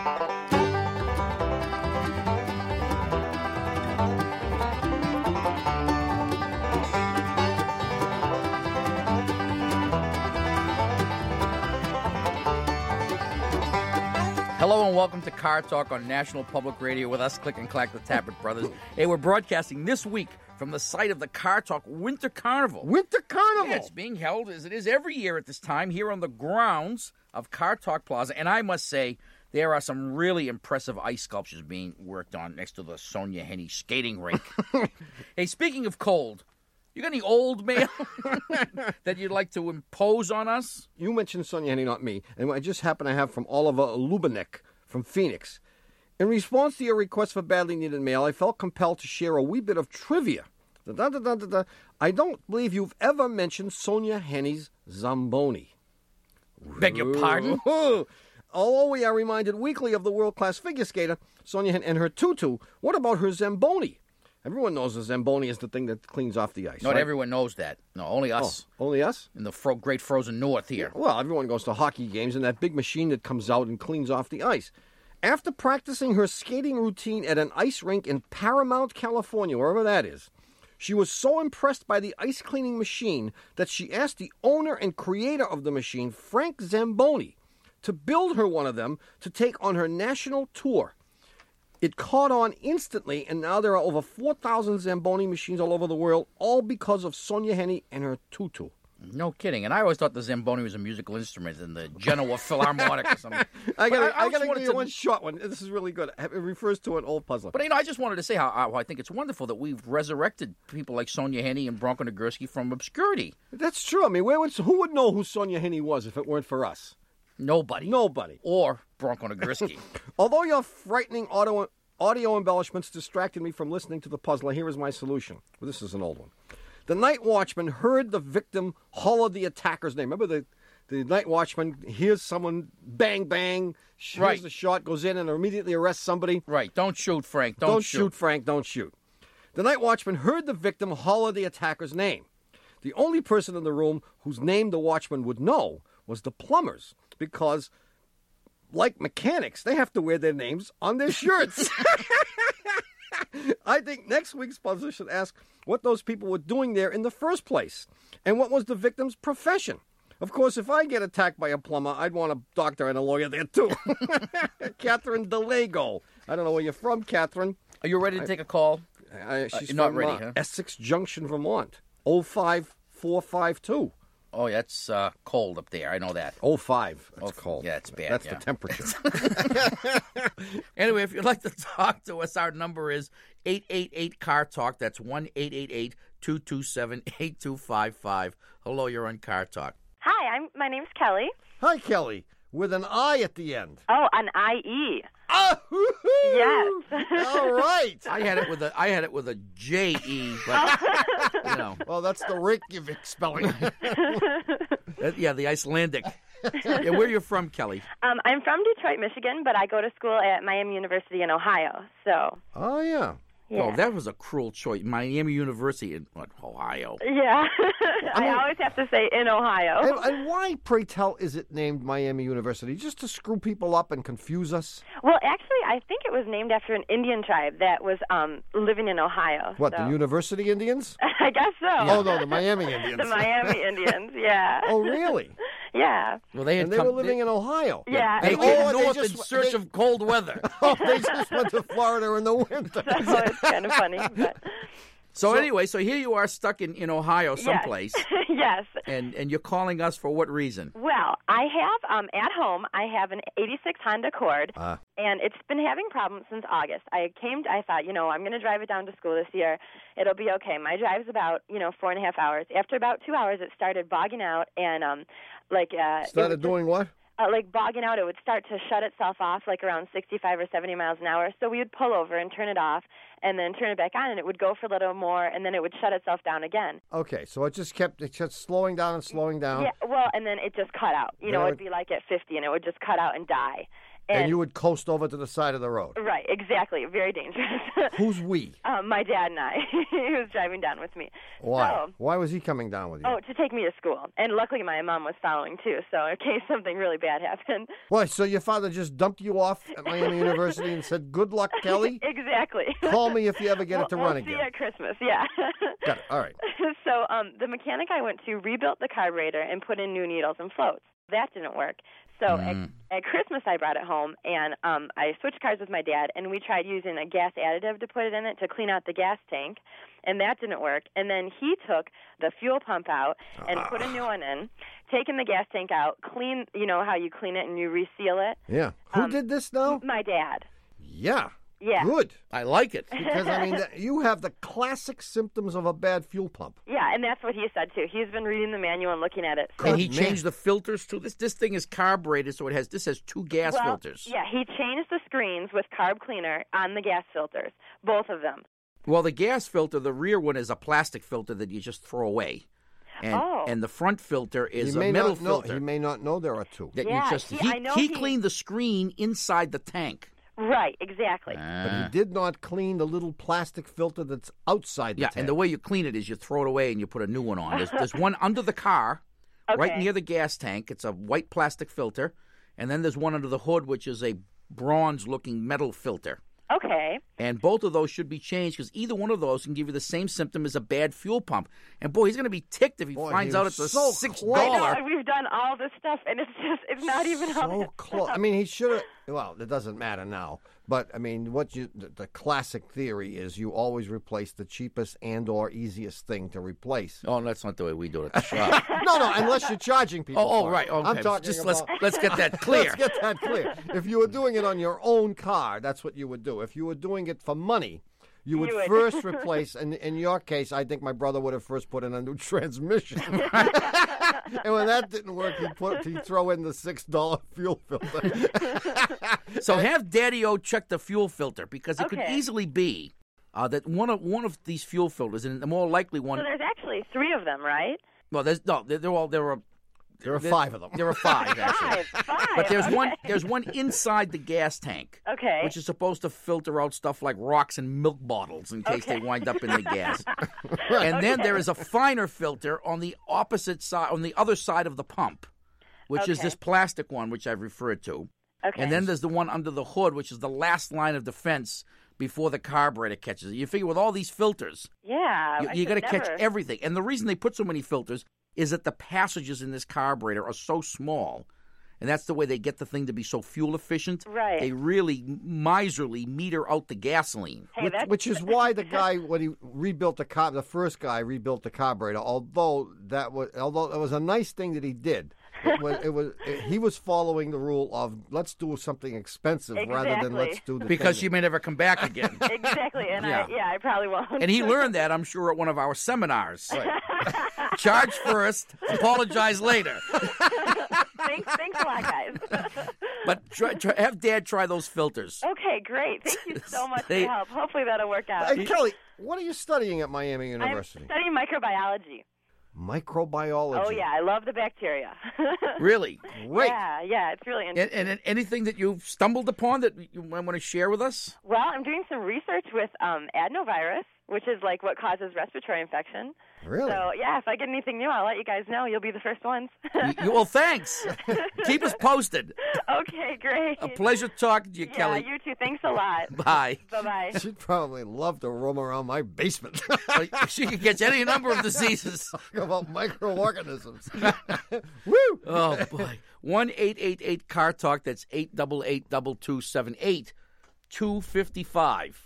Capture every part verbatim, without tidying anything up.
Hello and welcome to Car Talk on National Public Radio with us, Click and Clack, the Tappet Brothers. Hey, we're broadcasting this week from the site of the Car Talk Winter Carnival. Winter Carnival? Yeah, it's being held, as it is every year at this time, here on the grounds of Car Talk Plaza. And I must say, there are some really impressive ice sculptures being worked on next to the Sonia Henney skating rink. Hey, speaking of cold, you got any old mail that you'd like to impose on us? You mentioned Sonia Henney, not me. And I just happen to have from Oliver Lubanek from Phoenix. In response to your request for badly needed mail, I felt compelled to share a wee bit of trivia. Da, da, da, da, da. I don't believe you've ever mentioned Sonia Henney's Zamboni. Beg your pardon? Although we are reminded weekly of the world-class figure skater, Sonia Henney and her tutu, what about her Zamboni? Everyone knows the Zamboni is the thing that cleans off the ice. Not right? everyone knows that. No, only us. Oh, only us? In the fro- great frozen north here. Well, everyone goes to hockey games and that big machine that comes out and cleans off the ice. After practicing her skating routine at an ice rink in Paramount, California, wherever that is, she was so impressed by the ice cleaning machine that she asked the owner and creator of the machine, Frank Zamboni, to build her one of them to take on her national tour. It caught on instantly, and now there are over four thousand Zamboni machines all over the world, all because of Sonia Henney and her tutu. No kidding. And I always thought the Zamboni was a musical instrument in the Genoa Philharmonic or something. I got I, I I to give you to... one short one. This is really good. It refers to an old puzzler. But, you know, I just wanted to say how, how I think it's wonderful that we've resurrected people like Sonia Henney and Bronco Nagurski from obscurity. That's true. I mean, where would, who would know who Sonia Henney was if it weren't for us? Nobody. Nobody. Or Bronco Nagurski. Although your frightening auto, audio embellishments distracted me from listening to the puzzler, here is my solution. Well, this is an old one. The night watchman heard the victim holler the attacker's name. Remember the, the night watchman hears someone bang, bang, hears right. the shot, goes in and immediately arrests somebody. Right. Don't shoot, Frank. Don't, don't shoot. shoot, Frank. Don't shoot. The night watchman heard the victim holler the attacker's name. The only person in the room whose name the watchman would know was the plumbers, because, like mechanics, they have to wear their names on their shirts. I think next week's puzzler should ask what those people were doing there in the first place, and what was the victim's profession. Of course, if I get attacked by a plumber, I'd want a doctor and a lawyer there, too. Catherine DeLago. I don't know where you're from, Catherine. Are you ready to I, take a call? I, she's uh, not from ready, uh, huh? Essex Junction, Vermont. oh five four five two. Oh, that's uh, cold up there. I know that. oh five. That's oh, cold. Yeah, it's bad. That's yeah. the temperature. Anyway, if you'd like to talk to us, our number is eight eight eight, C A R Talk. That's one eight eight eight, two two seven, eight two five five. Hello, you're on Car Talk. Hi, I'm. My name's Kelly. Hi, Kelly. With an I at the end. Oh, an I E. Oh, yes. All right. I had it with a I had it with a J E, but you know. Well, that's the Reykjavik spelling. Uh, yeah, the Icelandic. Yeah, where are you from, Kelly? Um, I'm from Detroit, Michigan, but I go to school at Miami University in Ohio. So. Oh yeah. Yeah. Oh, that was a cruel choice. Miami University in what, Ohio. Yeah. I, mean, I always have to say in Ohio. And, and why, pray tell, is it named Miami University? Just to screw people up and confuse us? Well, actually, I think it was named after an Indian tribe that was um, living in Ohio. What, so. the University Indians? I guess so. Oh, no, the Miami Indians. The Miami Indians, yeah. Oh, really? Yeah. Well, they had And they come, were living they, in Ohio. Yeah. They and came Oh, they north just- in search they- of cold weather. Oh, they just went to Florida in the winter. So it's kind of funny. But. So, So- anyway, so here you are stuck in, in Ohio someplace, Yes. Yes. and, and you're calling us for what reason? Well, I have, um, at home, I have an eighty-six Honda Accord, Ah. and it's been having problems since August. I came, to, I thought, you know, I'm going to drive it down to school this year. It'll be okay. My drive's about, you know, four and a half hours. After about two hours, it started bogging out, and, um, like... Uh, it Started would just- doing what? Uh, like bogging out, it would start to shut itself off like around sixty-five or seventy miles an hour. So we would pull over and turn it off and then turn it back on, and it would go for a little more, and then it would shut itself down again. Okay, so it just kept it kept slowing down and slowing down. Yeah, well, and then it just cut out. You Then know, it it'd be like at fifty, and it would just cut out and die. And you would coast over to the side of the road. Right, exactly. Very dangerous. Who's we? Um, my dad and I. He was driving down with me. Why? So, Why was he coming down with you? oh, to take me to school. And luckily my mom was following, too, so in case something really bad happened. Why, so your father just dumped you off at Miami University and said, good luck, Kelly? Exactly. Call me if you ever get we'll, it to we'll run see again. you at Christmas, yeah. Got it. All right. So um, the mechanic I went to rebuilt the carburetor and put in new needles and floats. That didn't work. So Mm. at, at Christmas, I brought it home, and um, I switched cars with my dad, and we tried using a gas additive to put it in it to clean out the gas tank, and that didn't work. And then he took the fuel pump out and put a new one in, taken the gas tank out, clean, you know how you clean it and you reseal it? Yeah. Who Um, did this now? My dad. Yeah. Yeah. Good. I like it. Because, I mean, that- you have the classic symptoms of a bad fuel pump. Yeah, and that's what he said, too. He's been reading the manual and looking at it. So And he Good man. changed the filters too. This this thing is carbureted, so it has this has two gas well, filters. Yeah, he changed the screens with carb cleaner on the gas filters, both of them. Well, the gas filter, the rear one is a plastic filter that you just throw away, and Oh. and the front filter is he a may metal not know, filter He may not know there are two. that Yeah, you just see, he I know he he- cleaned the screen inside the tank. Right, exactly. But he did not clean the little plastic filter that's outside the Yeah, tank. and the way you clean it is you throw it away and you put a new one on. There's, there's one under the car, right Okay. near the gas tank. It's a white plastic filter, and then there's one under the hood, which is a bronze-looking metal filter. Okay. And both of those should be changed because either one of those can give you the same symptom as a bad fuel pump. And boy, he's going to be ticked if he Boy, finds he out was it's a so six close. I know, dollar. and we've done all this stuff, and it's just, it's not even so helping. close. I mean, he should have. Well, it doesn't matter now. But I mean, what you the, the classic theory is you always replace the cheapest and or easiest thing to replace. Oh, that's not the way we do it at the shop. No, no, unless you're charging people. oh, oh, for it. right. Okay. I'm talking Just about, let's let's get that clear. Let's get that clear. If you were doing it on your own car, that's what you would do. If you were doing it for money, you would, You would. first replace. And in your case, I think my brother would have first put in a new transmission. And when that didn't work, he put he throw in the six dollar fuel filter. So have Daddy-O check the fuel filter because it could Okay. easily be uh, that one of one of these fuel filters, and the more likely one. So there's actually three of them, right? Well, there's no, they're, they're all there are There are there- five of them. There are five actually. Five, five. But there's okay. one there's one inside the gas tank. Okay. Which is supposed to filter out stuff like rocks and milk bottles in case Okay. they wind up in the gas. And then there is a finer filter on the opposite side, on the other side of the pump, which is Okay. this plastic one, which I've referred to. Okay. And then there's the one under the hood, which is the last line of defense before the carburetor catches it. You figure with all these filters, yeah. you, I you got to should catch never- everything. And the reason they put so many filters is that the passages in this carburetor are so small. And that's the way they get the thing to be so fuel efficient. Right. They really miserly meter out the gasoline. Hey, Which, that's- which is why the guy, when he rebuilt the car, the first guy rebuilt the carburetor. Although that was, although it was a nice thing that he did, it was, it was it, he was following the rule of let's do something expensive rather than Exactly. let's do the Because thing she may never come back again. Exactly, and Yeah. I, yeah, I probably won't. And he learned that, I'm sure, at one of our seminars. Charge first, apologize later. thanks, thanks a lot, guys. But try, try, have Dad try those filters. Okay, great. Thank you so much They- for your help. Hopefully that'll work out. Hey, Kelly, what are you studying at Miami I'm University? studying microbiology. Microbiology. Oh yeah, I love the bacteria. Really? Great. Yeah, yeah, it's really And, interesting. and anything that you've stumbled upon that you might want to share with us? Well, I'm doing some research with um, adenovirus, which is like what causes respiratory infection. Really? So yeah, if I get anything new, I'll let you guys know. You'll be the first ones. You- you- well, thanks. Keep us posted. Okay, great. A pleasure talking to you, Yeah, Kelly. you too. Thanks a lot. Bye. Bye bye. She'd probably love to roam around my basement. She can catch any number of diseases. Talk about microorganisms. Woo! Oh, boy. one eight eight eight car talk. That's eight eight eight, two two seven eight, two five five.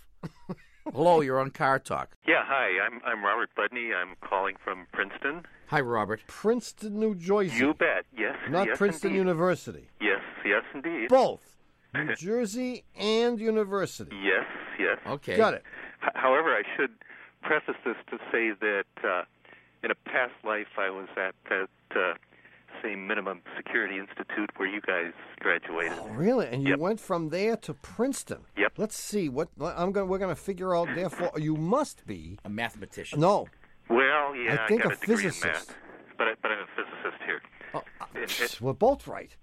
Hello, you're on Car Talk. Yeah, hi. I'm I'm Robert Budney. I'm calling from Princeton. Hi, Robert. Princeton, New Jersey. You bet. Yes. Not yes, Princeton indeed. University. Yes, yes, indeed. Both. New Jersey and University. Yes, yes. Okay. Got it. H- however, I should preface this to say that uh, in a past life I was at that uh, same minimum security institute where you guys graduated. Oh, really? And you Yep. went from there to Princeton. Yep. Let's see what I'm going. We're going to figure out. Therefore, you must be. A mathematician. No. Well, yeah, I think got a a degree physicist. in math, but I, but I'm a physicist here. Oh, It- it- we're both right. Yeah, but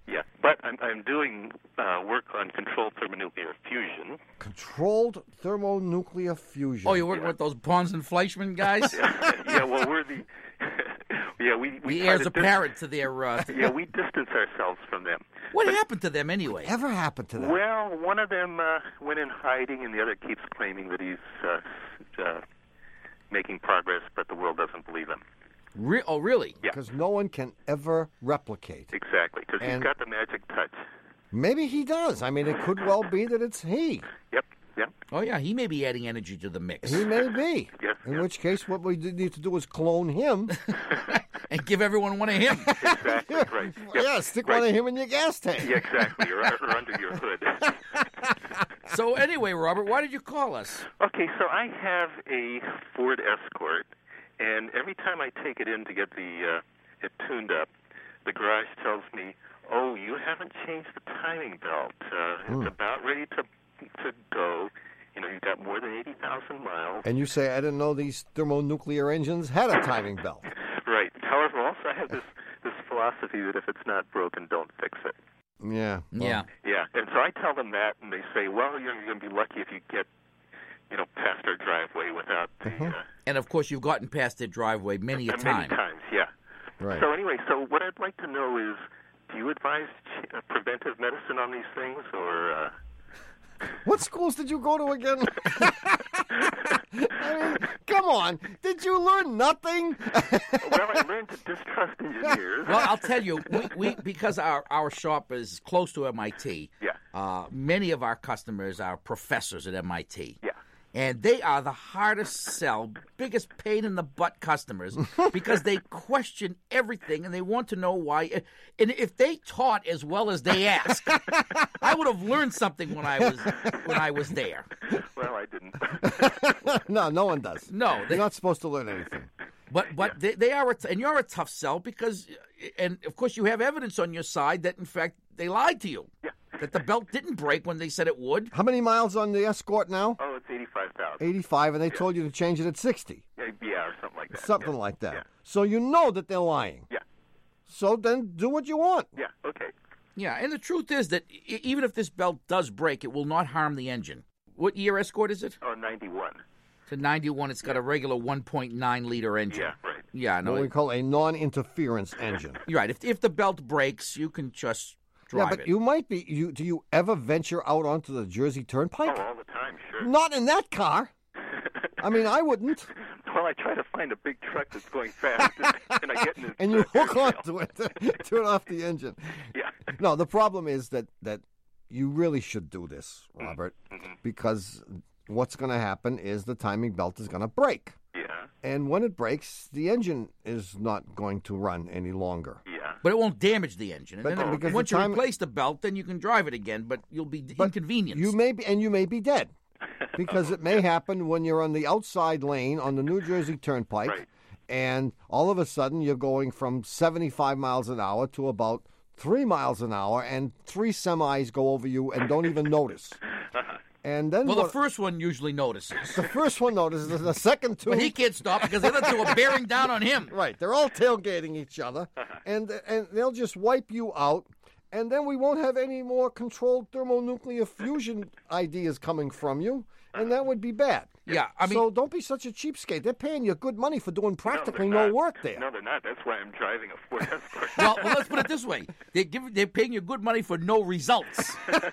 but I'm, I'm doing uh, work on controlled thermonuclear fusion. Controlled thermonuclear fusion. Oh, you're working Yeah. with those Pons and Fleischmann guys? Yeah, well, we're the yeah we we The try heirs to dis- apparent to their... Uh, yeah we distance ourselves from them. what happened to them anyway? Ever happened to that? Well, one of them uh, went in hiding, and the other keeps claiming that he's uh, uh, making progress, but the world doesn't believe him. Re- oh, really? Yeah. Because no one can ever replicate. Exactly, because he's And- got the magic touch. Maybe he does. I mean, it could well be that it's he. Yep, yep. Oh, yeah, he may be adding energy to the mix. He may be. Yes, In yes. which case, what we need to do is clone him. And give everyone one of him. Exactly, right. Yep. Yeah, stick right. one of him in your gas tank. Yeah, exactly, or, or under your hood. So anyway, Robert, why did you call us? Okay, so I have a Ford Escort, and every time I take it in to get the uh, it tuned up, the garage tells me, "Oh, you haven't changed the timing belt. Uh, Hmm. It's about ready to to go. You know, you've got more than eighty thousand miles." And you say, I didn't know these thermonuclear engines had a timing belt. Right. However, also I have this this philosophy that if it's not broken, don't fix it. Yeah. well, Yeah. Yeah, and so I tell them that, and they say, "Well, you're going to be lucky if you get, you know, past our driveway without the Uh-huh. uh, And, of course, you've gotten past their driveway many a uh, time. many times." Yeah. Right. So anyway, so what I'd like to know is, do you advise ch- uh, preventive medicine on these things, or? Uh... What schools did you go to again? I mean, come on. Did you learn nothing? Well, I learned to distrust engineers. Well, I'll tell you, we, we because our, our shop is close to M I T, Yeah. uh, many of our customers are professors at M I T. Yeah. And they are the hardest sell, biggest pain in the butt customers because they question everything and they want to know why. And if they taught as well as they ask, I would have learned something when I was when I was there. Well, I didn't. No, no one does. No, they, You're not supposed to learn anything. but but they, they are, a t- and you're a tough sell because, and of course you have evidence on your side that in fact they lied to you. Yeah. That the belt didn't break when they said it would. How many miles on the Escort now? Oh, it's eighty-five thousand. eighty-five, and they told you to change it at sixty. Yeah, yeah, or something like that. Something yeah. like that. Yeah. So you know that they're lying. Yeah. So then do what you want. Yeah. Okay. Yeah, and the truth is that e- even if this belt does break, it will not harm the engine. What year Escort is it? Oh, ninety-one. It's a ninety-one. It's got a regular one point nine liter engine. Yeah. Right. Yeah, no, What we it- call a non-interference engine. you're right. If if the belt breaks, you can just drive Yeah, but it. you might be. You do you ever venture out onto the Jersey Turnpike? Oh, all the time, sure. Not in that car. I mean, I wouldn't. Well, I try to find a big truck that's going fast, and I get in. Its, And you uh, hook airsail. onto it, turn off the engine. Yeah. No, the problem is that that you really should do this, Robert, Mm-hmm. because what's going to happen is the timing belt is going to break. Yeah. And when it breaks, the engine is not going to run any longer. Yeah. But it won't damage the engine. And But then because once the you time- replace the belt, then you can drive it again, but you'll be But inconvenienced. You may be, and you may be dead, because it may happen when you're on the outside lane on the New Jersey Turnpike, Right. and all of a sudden you're going from seventy-five miles an hour to about three miles an hour, and three semis go over you and don't even notice. And then well, the what- first one usually notices. the first one notices, the second two. But he can't stop because the other two are bearing down on him. Right, they're all tailgating each other, and and they'll just wipe you out, and then we won't have any more controlled thermonuclear fusion ideas coming from you, and that would be bad. Yeah, I mean, so don't be such a cheapskate. They're paying you good money for doing practically no, no, they're not. work there. No, they're not. That's why I'm driving a Ford Escort. well, well, let's put it this way: they give they're paying you good money for no results.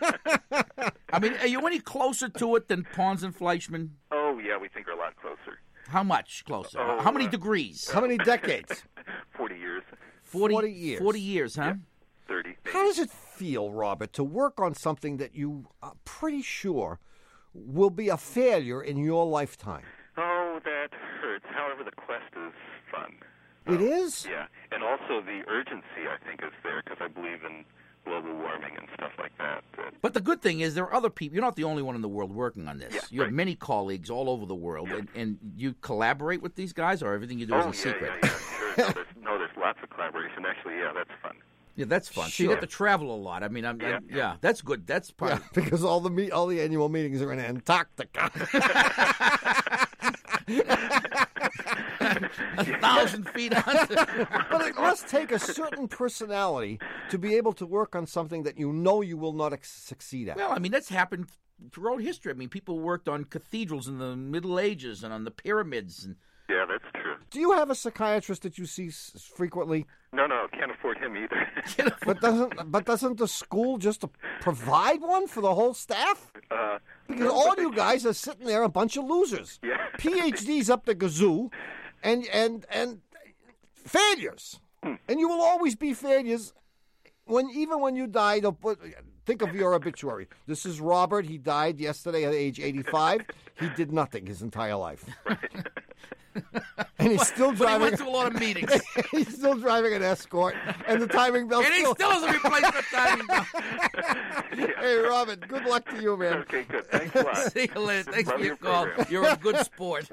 I mean, are you any closer to it than Pons and Fleischmann? Oh, yeah, we think we're a lot closer. How much closer? Oh, How many uh, degrees? How many decades? Forty years, forty, forty years. Forty years, huh? thirty. Maybe. How does it feel, Robert, to work on something that you are pretty sure will be a failure in your lifetime? Oh, that hurts. However, the quest is fun. It is? Yeah, and also the urgency, I think, is there because I believe in global warming and stuff like that. But, But the good thing is there are other people. You're not the only one in the world working on this. Yeah, you have right. many colleagues all over the world, and, and you collaborate with these guys, or everything you do is oh, in yeah, secret. yeah, yeah, sure. No there's, no, there's lots of collaboration. Actually, yeah, that's fun. Yeah, that's fun. So you Sure. get to travel a lot. I mean, I'm, I'm- Yeah. yeah, that's good. That's part. Yeah, because all the meet, all the annual meetings are in Antarctica. a thousand feet under. But it must take a certain personality to be able to work on something that you know you will not ex- succeed at. Well, I mean, that's happened throughout history. I mean, people worked on cathedrals in the Middle Ages and on the pyramids. And Yeah, that's true. Do you have a psychiatrist that you see s- frequently? No, no, can't afford him either. But doesn't but doesn't the school just provide one for the whole staff? uh, Because no, all but you they- guys are sitting there a bunch of losers. Yeah. PhDs up the gazoo, and and and failures. Hmm. And you will always be failures. When even when you die, they'll put, think of your obituary. This is Robert. He died yesterday at age eighty-five. He did nothing his entire life. And he's still But he driving. went to a lot of meetings. He's still driving an Escort, and the timing belt. And he still has a replacement timing belt. Hey, Robert, good luck to you, man. Okay, good. Thanks a lot. See you later. Thanks Love for your your call. program. You're a good sport.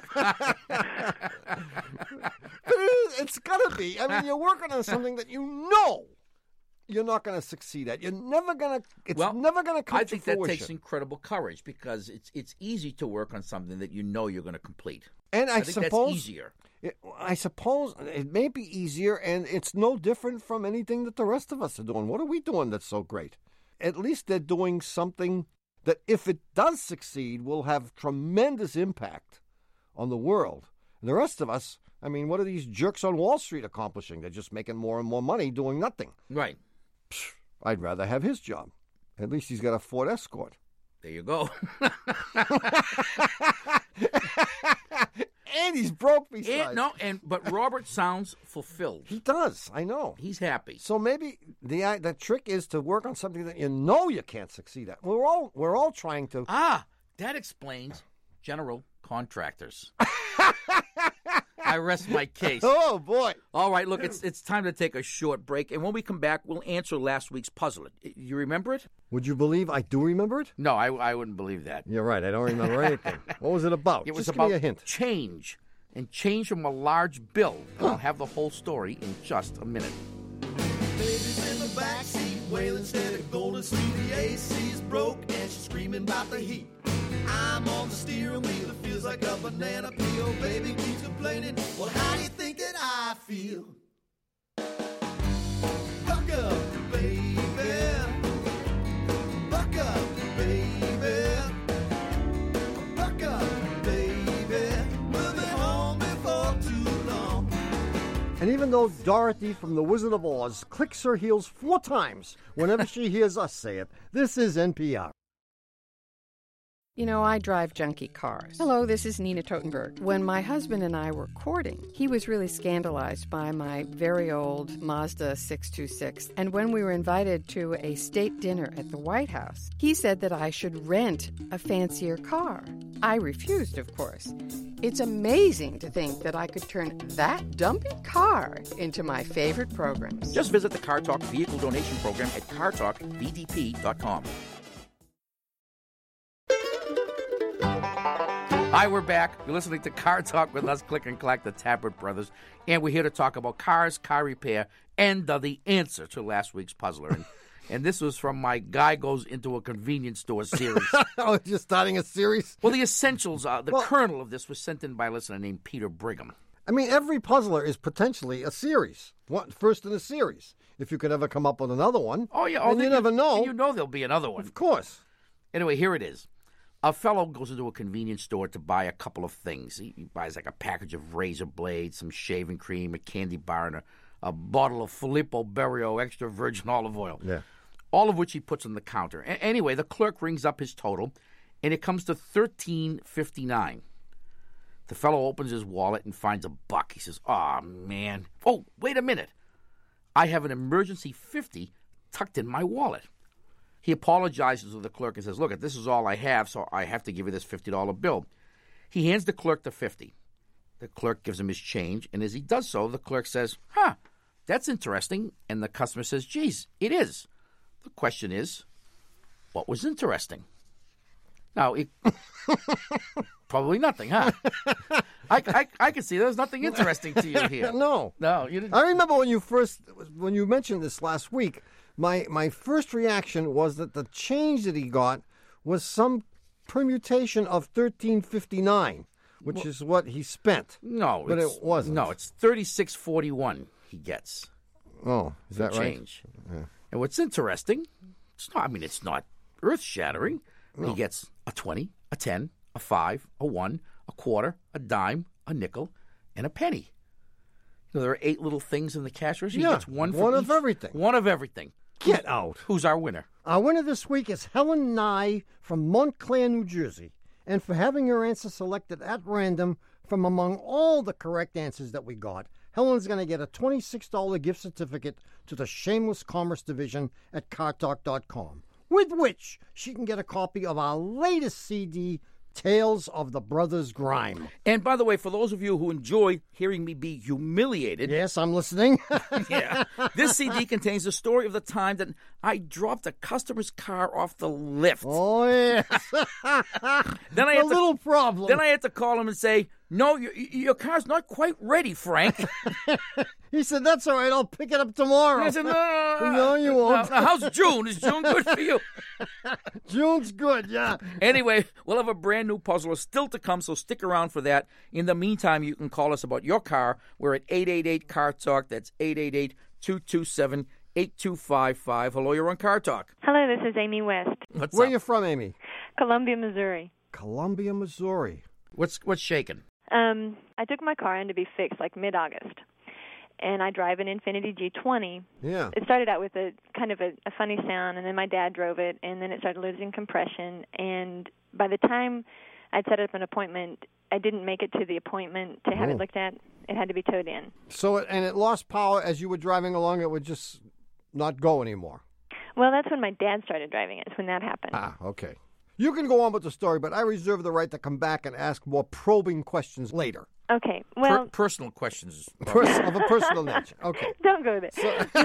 But it is, it's gotta be. I mean, you're working on something that you know you're not going to succeed at. You're never going to. It's Well, never going to come I to think fruition. that takes incredible courage because it's it's easy to work on something that you know you're going to complete. and I, I think suppose that's easier. It, I suppose it may be easier, and it's no different from anything that the rest of us are doing. What are we doing that's so great? At least they're doing something that, if it does succeed, will have tremendous impact on the world. And the rest of us, I mean, what are these jerks on Wall Street accomplishing? They're just making more and more money doing nothing. Right. I'd rather have his job. At least he's got a Ford Escort. There you go. And he's broke besides. and, no, and but Robert sounds fulfilled. He does, I know. He's happy. So maybe the the trick is to work on something that you know you can't succeed at. We're all we're all trying to. Ah, that explains general contractors. I rest my case. Oh boy! All right, look, it's it's time to take a short break, and when we come back, we'll answer last week's puzzle. You remember it? Would you believe I do remember it? No, I, I wouldn't believe that. You're right. I don't remember anything. What was it about? It was Just about give me a hint. change, and change from a large bill. I'll have the whole story in just a minute. Baby's in the backseat, wailing steady, golden sleep. The A C's broke and she's screaming about the heat. I'm on the steering wheel, it feels like a banana peel. Baby keeps complaining, well, how do you think that I feel? Buck up, baby. Buck up, baby. Buck up, baby. We'll be home before too long. And even though Dorothy from The Wizard of Oz clicks her heels four times whenever she hears us say it, this is N P R. You know, I drive junky cars. Hello, this is Nina Totenberg. When my husband and I were courting, he was really scandalized by my very old Mazda six two six. And when we were invited to a state dinner at the White House, he said that I should rent a fancier car. I refused, of course. It's amazing to think that I could turn that dumpy car into my favorite programs. Just visit the Car Talk Vehicle Donation Program at car talk v d p dot com. Hi, we're back. You're listening to Car Talk with us, Click and Clack, the Tappert Brothers, and we're here to talk about cars, car repair, and uh, the answer to last week's puzzler. And, and this was from my Guy Goes Into a Convenience Store series. Oh, you're starting a series? Well, the essentials, uh, the Well- kernel of this was sent in by a listener named Peter Brigham. I mean, every puzzler is potentially a series. One, first in a series. If you could ever come up with another one. Oh, yeah. Oh, And you then never know. You know there'll be another one. Of course. Anyway, here it is. A fellow goes into a convenience store to buy a couple of things. He, he buys like a package of razor blades, some shaving cream, a candy bar, and a, a bottle of Filippo Berio extra virgin olive oil. Yeah. All of which he puts on the counter. A- anyway, the clerk rings up his total, and it comes to thirteen fifty-nine. The fellow opens his wallet and finds a buck. He says, "Aw, man. Oh, wait a minute. I have an emergency fifty tucked in my wallet." He apologizes to the clerk and says, "Look, this is all I have, so I have to give you this fifty dollar bill." He hands the clerk the fifty. The clerk gives him his change, and as he does so, the clerk says, "Huh, that's interesting." And the customer says, "Geez, it is." The question is, what was interesting? Now, it, probably nothing, huh? I, I, I can see there's nothing interesting to you here. No. No, you didn't. I remember when you first, when you mentioned this last week, my, my first reaction was that the change that he got was some permutation of thirteen fifty-nine. which well, is what he spent. No, but it wasn't. No, it's thirty-six forty-one he gets. Oh, is that right? Change. Yeah. And what's interesting, it's not, I mean, it's not earth-shattering. No. He gets a twenty, a ten, a five, a one, a quarter, a dime, a nickel, and a penny. You know, there are eight little things in the cash register. Yeah, he gets one for one each, of everything. One of everything. Get out. Who's our winner? Our winner this week is Helen Nye from Montclair, New Jersey. And for having your answer selected at random from among all the correct answers that we got, Helen's going to get a twenty-six dollars gift certificate to the Shameless Commerce Division at car talk dot com, with which she can get a copy of our latest C D, Tales of the Brothers Grime. And by the way, for those of you who enjoy hearing me be humiliated... Yes, I'm listening. Yeah. This C D contains the story of the time that I dropped a customer's car off the lift. Oh, yes. Then I a had little to, problem. Then I had to call him and say, no, your, your car's not quite ready, Frank. He said, that's all right, I'll pick it up tomorrow. I said, no, no, no, no you won't. No, how's June? Is June good for you? June's good, yeah. Anyway, we'll have a brand new puzzler still to come, so stick around for that. In the meantime, you can call us about your car. We're at eight eight eight, C A R Talk. That's eight eight eight, two two seven, eight two five five. Hello, you're on Car Talk. Hello, this is Amy West. What's Where up? are you from, Amy? Columbia, Missouri. Columbia, Missouri. What's what's shaking? Um, I took my car in to be fixed like mid-August, and I drive an Infiniti G twenty. Yeah. It started out with a kind of a, a funny sound, and then my dad drove it, and then it started losing compression. And by the time I'd set up an appointment, I didn't make it to the appointment to have Oh. it looked at. It had to be towed in. So, it, and it lost power as you were driving along. It would just not go anymore. Well, that's when my dad started driving it. It's when that happened. Ah, okay. You can go on with the story, but I reserve the right to come back and ask more probing questions later. Okay. Well, Per- personal questions. Pers- of a personal nature. Okay. Don't go there.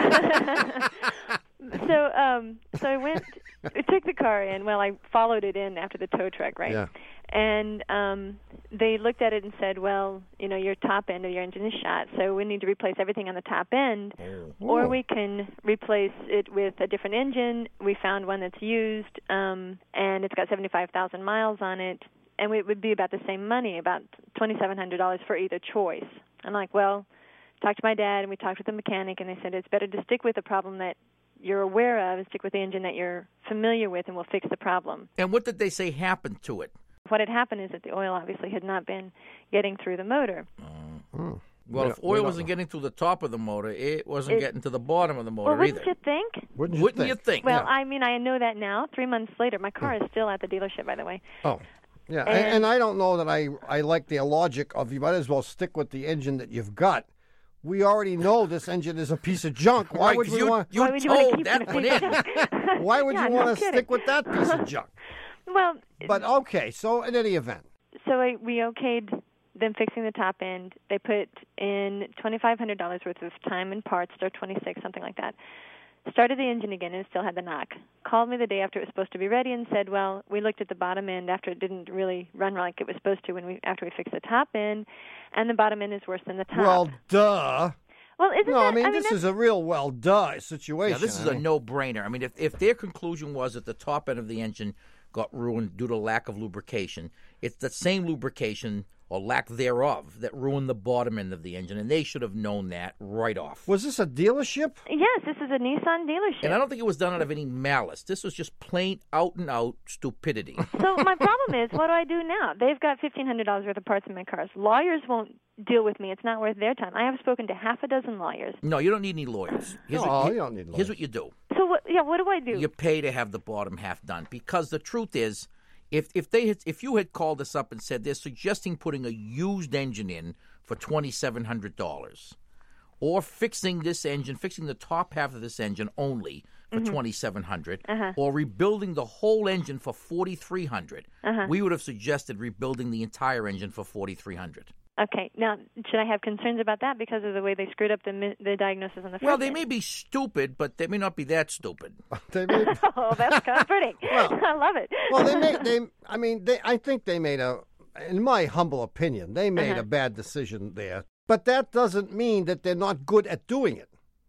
So, so, um, so I went, I took the car in. Well, I followed it in after the tow truck, right? Yeah. And um, they looked at it and said, well, you know, your top end of your engine is shot, so we need to replace everything on the top end, Oh. or we can replace it with a different engine. We found one that's used, um, and it's got seventy-five thousand miles on it, and it would be about the same money, about twenty-seven hundred dollars for either choice. I'm like, well, talked to my dad, and we talked with the mechanic, and they said it's better to stick with the problem that you're aware of and stick with the engine that you're familiar with, and we'll fix the problem. And what did they say happened to it? What had happened is that the oil obviously had not been getting through the motor. Hmm. Well, We if don't- we oil don't wasn't know. getting to the top of the motor, it wasn't It- getting to the bottom of the motor Well, wouldn't either. you think? Wouldn't you Wouldn't think? you think? Well, Yeah. I mean, I know that now. Three months later, my car is still at the dealership, by the way. Oh, yeah. And, And- and I don't know that I, I like the logic of you might as well stick with the engine that you've got. We already know this engine is a piece of junk. Why Right, would 'cause we you, want? you Why would you want to told keep that it? one in. Why would Yeah, you no want to kidding. stick with that piece of junk? Well, But okay, so in any event, so I, we okayed them fixing the top end. They put in twenty-five hundred dollars worth of time and parts, or twenty-six, something like that. Started the engine again, and it still had the knock. Called me the day after it was supposed to be ready and said, well, we looked at the bottom end after it didn't really run like it was supposed to when we after we fixed the top end, and the bottom end is worse than the top. well, duh. well, isn't No, that, I mean, this that's- is a real well, duh situation. Yeah, this is I a mean, no-brainer. I mean, if, if their conclusion was that the top end of the engine got ruined due to lack of lubrication, it's the same lubrication or lack thereof that ruined the bottom end of the engine, and they should have known that right off. Was this a dealership? Yes, this is a Nissan dealership. And I don't think it was done out of any malice. This was just plain out-and-out stupidity. So my problem is, what do I do now? They've got fifteen hundred dollars worth of parts in my cars. Lawyers won't deal with me. It's not worth their time. I have spoken to half a dozen lawyers. No, you don't need any lawyers. Here's No, what, you don't need Here's lawyers. what you do. So what? Yeah, what do I do? You pay to have the bottom half done, because the truth is, if if they had, if you had called us up and said they're suggesting putting a used engine in for twenty-seven hundred dollars, or fixing this engine, fixing the top half of this engine only for Mm-hmm. twenty-seven hundred, Uh-huh. or rebuilding the whole engine for forty-three hundred, Uh-huh. we would have suggested rebuilding the entire engine for forty-three hundred. Okay, now should I have concerns about that because of the way they screwed up the mi- the diagnosis on the first Well, they end? may be stupid, but they may not be that stupid. They made, Oh, that's comforting. I love it. well, they made. They, I mean, they. I think they made a. In my humble opinion, they made Uh-huh. a bad decision there. But that doesn't mean that they're not good at doing it.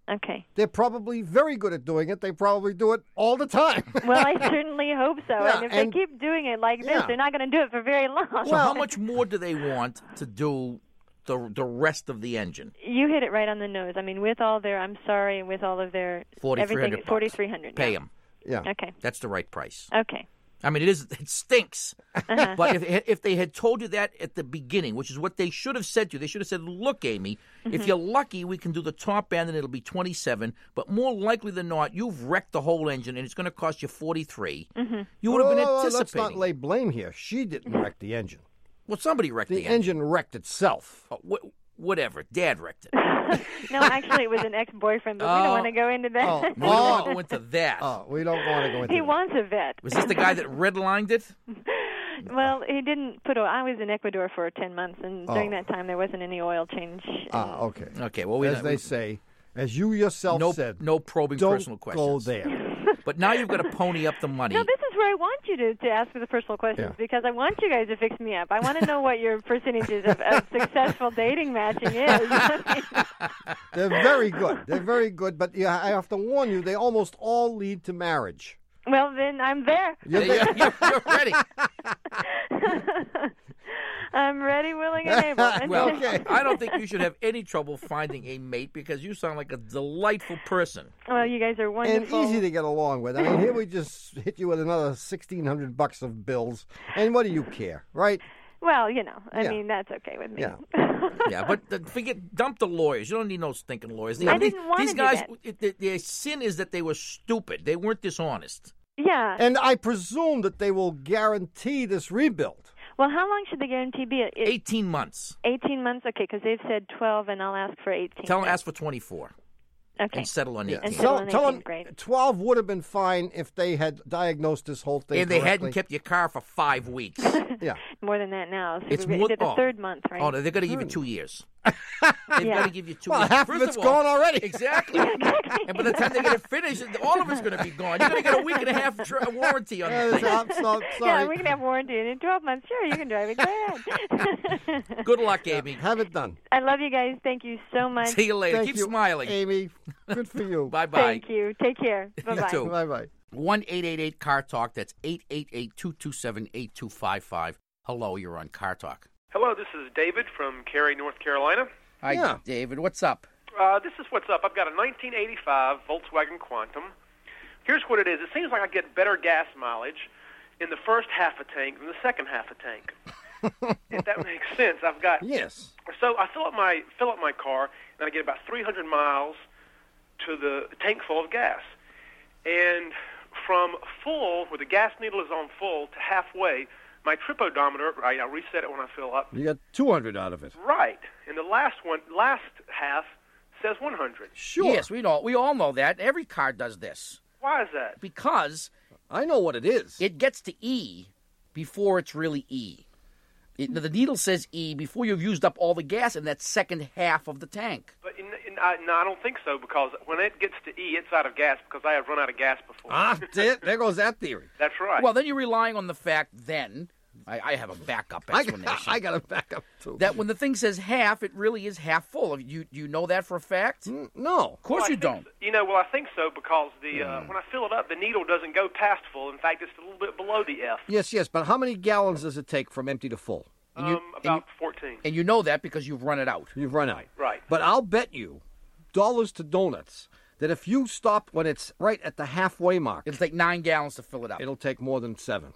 Okay. They're probably very good at doing it. They probably do it all the time. Well, I certainly hope so. Yeah, and if and- they keep doing it like this, Yeah. they're not going to do it for very long. So how much more do they want to do the the rest of the engine? You hit it right on the nose. I mean, with all their, I'm sorry, with all of their Forty-three everything, hundred. forty-three hundred. Pay yeah. them. Yeah. Okay. That's the right price. Okay. I mean, it is. It stinks. Uh-huh. But if if they had told you that at the beginning, which is what they should have said to you, they should have said, "Look, Amy, Mm-hmm. if you're lucky, we can do the top end and it'll be twenty-seven. But more likely than not, you've wrecked the whole engine and it's going to cost you forty-three. Mm-hmm. You would have been Whoa, whoa, whoa, anticipating. Let's not lay blame here. She didn't wreck the engine. Well, somebody wrecked The, the, engine. engine wrecked itself. Oh, wh- whatever. Dad wrecked it. No, actually, it was an ex-boyfriend, but we Oh. don't want to go into that. Oh. We don't want to go into that. Oh, we don't want to go into He that. wants a vet. Was this the guy that redlined it? Well, he didn't put oil. I was in Ecuador for ten months, and during Oh. that time, there wasn't any oil change. Ah, okay. Okay. Well, we As they say, as you yourself no said, no probing don't personal questions. go there. But now you've got to pony up the money. No, this is where I want you to, to ask me the personal questions Yeah. because I want you guys to fix me up. I want to know what your percentages of, of successful dating matching is. They're very good. They're very good, but yeah, I have to warn you, they almost all lead to marriage. Well, then I'm there. You're Yeah, there. you're, you're ready. I'm ready, willing, and able. Well, Okay. I don't think you should have any trouble finding a mate because you sound like a delightful person. Well, you guys are And wonderful. easy to get along with. I mean, here we just hit you with another sixteen hundred bucks of bills, and what do you care, right? Well, you know, I Yeah. mean, that's okay with me. Yeah. Yeah, but uh, forget, dump the lawyers. You don't need no stinking lawyers. I these, didn't wanna These do guys, that. it, it- their sin is that they were stupid. They weren't dishonest. Yeah. And I presume that they will guarantee this rebuild. Well, how long should the guarantee be? It, Eighteen months. eighteen months? Okay, because they've said twelve, and I'll ask for eighteen. Tell them ask for twenty-four Okay. and settle on eighteen. And Tell, settle on tell eighteen, them great. twelve would have been fine if they had diagnosed this whole thing And they correctly. hadn't kept your car for five weeks. Yeah. More than that now. So It's we're more- into the oh. third month, right? Oh, they're going to give you two years. They've Yeah. got to give you two Well, years. half First of it's all- gone already. Exactly. And by the time they get it finished, all of it's going to be gone. You're going to get a week and a half tr- warranty on Uh, the thing. I'm so Yeah, sorry. we can have warranty. And in twelve months, sure, you can drive it. Go ahead. Good luck, Amy. Have it done. I love you guys. Thank you so much. See you later. Thank Keep you, smiling. Amy. Good for you. Bye-bye. Thank you. Take care. Bye-bye. too. Bye-bye. one eight eight eight car talk. That's eight eight eight, two two seven, eight two five five. Hello, you're on Car Talk. Hello, this is David from Cary, North Carolina. Hi, Yeah. David. What's up? Uh, this is what's up. I've got a nineteen eighty-five Volkswagen Quantum. Here's what it is. It seems like I get better gas mileage in the first half a tank than the second half a tank. If that makes sense. I've got Yes. so I fill up my fill up my car and I get about three hundred miles to the tank full of gas. And from full, where the gas needle is on full, to halfway, my trip odometer, right, I reset it when I fill up. You got two hundred out of it. Right. And the last one, last half says one hundred. Sure. Yes, we know. We all know that. Every car does this Why is that? because I know what it is. it gets to E before it's really E. It, the needle says E before you've used up all the gas in that second half of the tank. But in, in, I, no, I don't think so, because when it gets to E, it's out of gas, because I have run out of gas before. Ah, there, there goes that theory. That's right. Well, then you're relying on the fact then, I, I have a backup I, explanation, I got to back up, too. that when the thing says half, it really is half full. You, you know that for a fact? Of N- No. course Well, I you think don't. so- You know, well, I think so, because the uh, when I fill it up, the needle doesn't go past full. In fact, it's a little bit below the F. Yes, yes, but how many gallons does it take from empty to full? And you- um, and about you- fourteen. And you know that because you've run it out. You've run out. Right. But I'll bet you, dollars to donuts, that if you stop when it's right at the halfway mark, It'll take nine gallons to fill it up. it'll take more than seven.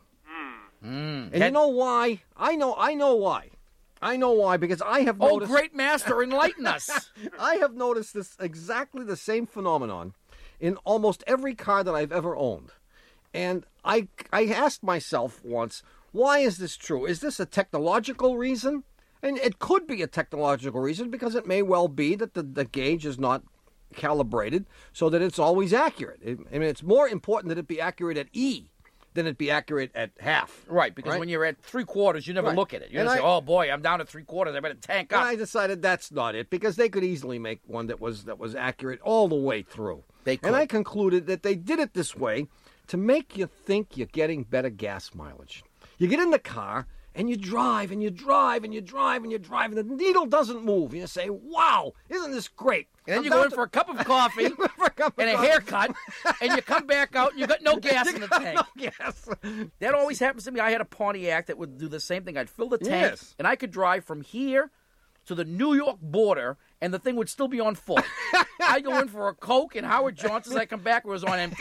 Mm. And you know why? I know. I know why. I know why because I have Oh, noticed. great master, enlighten us. I have noticed this exactly the same phenomenon in almost every car that I've ever owned. And I, I asked myself once, why is this true? Is this a technological reason? And it could be a technological reason because it may well be that the, the gauge is not calibrated so that it's always accurate. It, I mean, it's more important that it be accurate at E than it be accurate at half. Right, because Right? when you're at three quarters, you never Right. look at it. You And just I- say, oh, boy, I'm down to three quarters. I better tank And up. I decided that's not it because they could easily make one that was that was accurate all the way through. They could. And I concluded that they did it this way to make you think you're getting better gas mileage. You get in the car and you drive and you drive and you drive and you drive and the needle doesn't move. And you say, wow, isn't this great? And then I'm you go down in to- for a cup of coffee for a cup of and a coffee. haircut, and you come back out and you got no gas in the No tank. gas. That always happens to me. I had a Pontiac that would do the same thing. I'd fill the tank, Yes. and I could drive from here to the New York border, and the thing would still be on full. I go in for a Coke, and Howard Johnson's. I come back, it was on empty.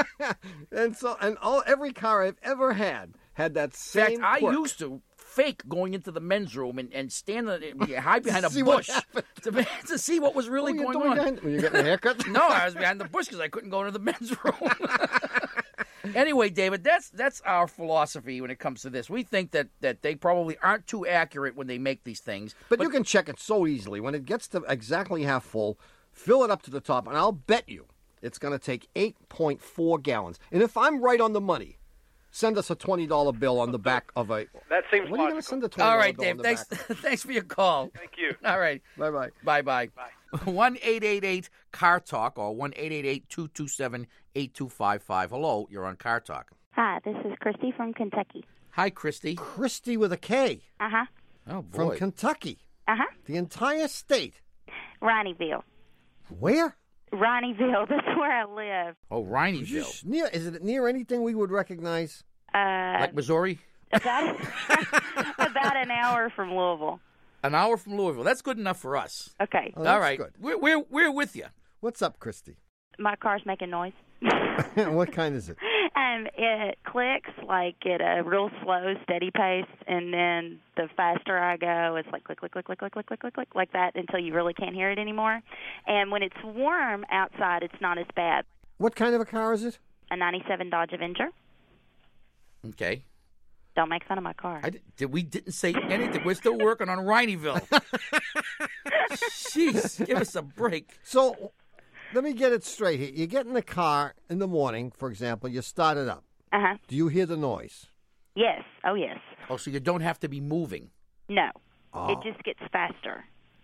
And so, and all every car I've ever had had that In same. fact, I quirk. used to fake going into the men's room and, and stand, uh, hide behind a See what bush happened. to, to see what was really What were you going doing on. behind- Were you getting a haircut? No, I was behind the bush because I couldn't go into the men's room. Anyway, David, that's that's our philosophy when it comes to this. We think that, that they probably aren't too accurate when they make these things. But, you can check it so easily. When it gets to exactly half full, fill it up to the top, and I'll bet you it's going to take eight point four gallons. And if I'm right on the money, send us a twenty dollar bill on the back of a. That seems What are you going logical. to send a twenty dollar All right, bill Dave, on the thanks back? thanks for your call. Thank you. All right. Bye-bye. Bye-bye. Bye. one eight eight eight car talk or one eight eight eight, two two seven, eight two five five. Hello, you're on Car Talk. Hi, this is Christy from Kentucky. Hi, Christy. Christy with a K Uh-huh. Oh, boy. from Kentucky. Uh-huh. The entire state. Ronnieville. Where? Ronnieville, that's where I live. oh, Rineyville. Is near, is it near anything we would recognize? Uh, Like Missouri? about, about an hour from Louisville. An hour from Louisville. That's good enough for us. Okay. Oh, All that's right. good. We're, we're, we're with you. What's up, Christy? My car's making noise. What kind is it? Um, it clicks like at a real slow, steady pace, and then the faster I go, it's like click, click, click, click, click, click, click, click, click, like that until you really can't hear it anymore. And when it's warm outside, it's not as bad. What kind of a car is it? A ninety-seven Dodge Avenger. Okay. Don't make fun of my car. I did, did- we didn't say anything. We're still working on Rineyville. Jeez, give us a break. So, let me get it straight here. You get in the car in the morning, for example, you start it up. Uh-huh. Do you hear the noise? Yes. Oh, yes. Oh, so you don't have to be moving. No. Oh. It just gets faster.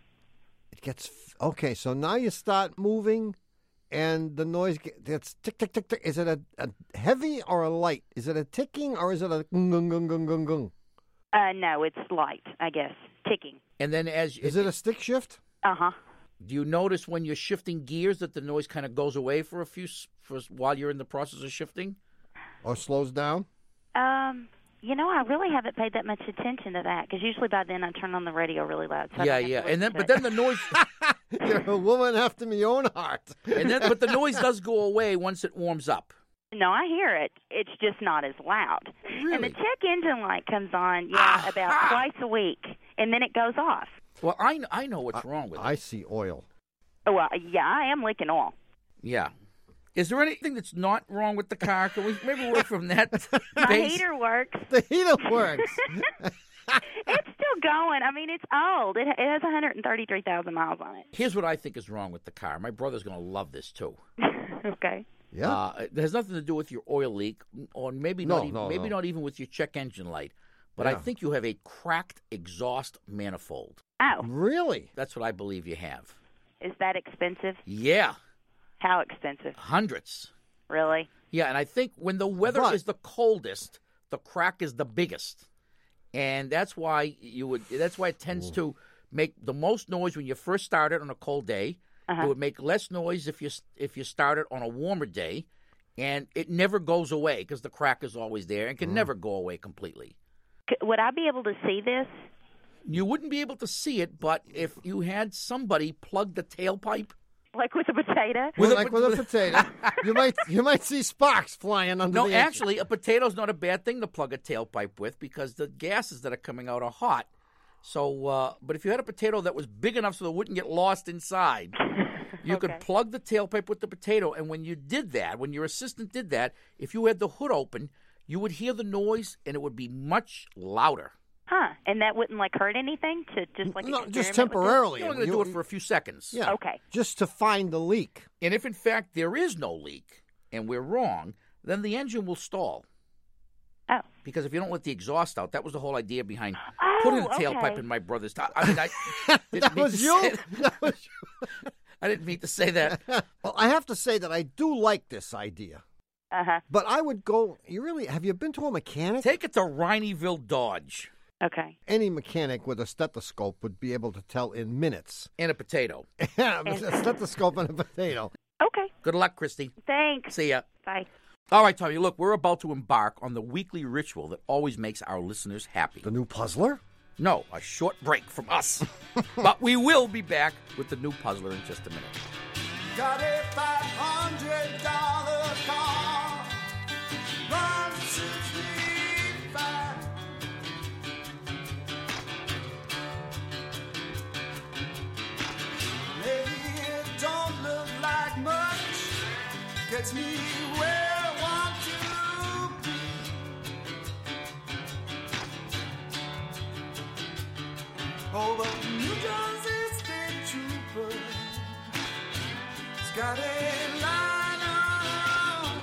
It gets okay. So now you start moving, and the noise get, gets tick tick tick tick. Is it a, a heavy or a light? Is it a ticking or is it a gung gung gung gung gung gung? Uh, no, it's light, I guess. Ticking. And then as Is it a stick shift? Uh-huh. do you notice when you're shifting gears that the noise kind of goes away for a few s- for while you're in the process of shifting? Or slows down? Um, you know, I really haven't paid that much attention to that because usually by then I turn on the radio really loud. So I yeah, don't have yeah. to And then listen but to then the noise You're a woman after my own heart. and then but the noise does go away once it warms up. it. No, I hear it. It's just not as loud. And Really? the check engine light comes on, yeah, about twice a week, and then it goes off. Well, I kn- I know what's wrong with I it. see oil. Oh, well, yeah, I am leaking oil. Yeah. Is there anything that's not wrong with the car? Can we maybe work from that My base? heater works. The heater works. It's still going. I mean, it's old. It, it has one hundred thirty-three thousand miles on it. Here's what I think is wrong with the car. My brother's going to love this too. Okay. Yeah. Uh, it has nothing to do with your oil leak, or maybe No, not even, no, maybe no. not even with your check engine light. But I Yeah. think you have a cracked exhaust manifold. Oh, Really? That's what I believe you have. is that expensive? Yeah, How expensive? hundreds. Really? Yeah, and I think when the weather But- is the coldest, the crack is the biggest, and that's why you would. That's why it tends to make the most noise when you first start it on a cold day. Uh-huh. It would make less noise if you if you start it on a warmer day, and it never goes away because the crack is always there and can never go away completely. C- would I be able to see this? You wouldn't be able to see it, but if you had somebody plug the tailpipe, Like with a potato? With a like pot- with a potato, you might you might see sparks flying under no, the engine. actually, a potato's not a bad thing to plug a tailpipe with because the gases that are coming out are hot. So, uh, but if you had a potato that was big enough so it wouldn't get lost inside, you could Okay. plug the tailpipe with the potato. And when you did that, when your assistant did that, if you had the hood open, you would hear the noise and it would be much louder. Huh. And that wouldn't like hurt anything to just like No, just experiment with temporarily. You're only going to You- do it for a few seconds. Yeah. Okay. Just to find the leak. And if in fact there is no leak and we're wrong, then the engine will stall. Oh. Because if you don't let the exhaust out, that was the whole idea behind Oh, putting the okay. tailpipe in my brother's. T- I mean, I didn't That mean was to you. say that. That was you. I didn't mean to say that. Well, I have to say that I do like this idea. Uh-huh. But I would go. You really have you been to a mechanic? Take it to Rineyville Dodge. Okay. Any mechanic with a stethoscope would be able to tell in minutes. And a potato. Yeah, a stethoscope and a potato. Okay. Good luck, Christy. Thanks. See ya. Bye. All right, Tommy, look, we're about to embark on the weekly ritual that always makes our listeners happy. The new puzzler? No, a short break from us. But we will be back with the new puzzler in just a minute. Got a five hundred dollars car. Runs sixty-five. Maybe it don't look like much. Gets me where I want to be. Oh, but New Jersey State Trooper got a line on.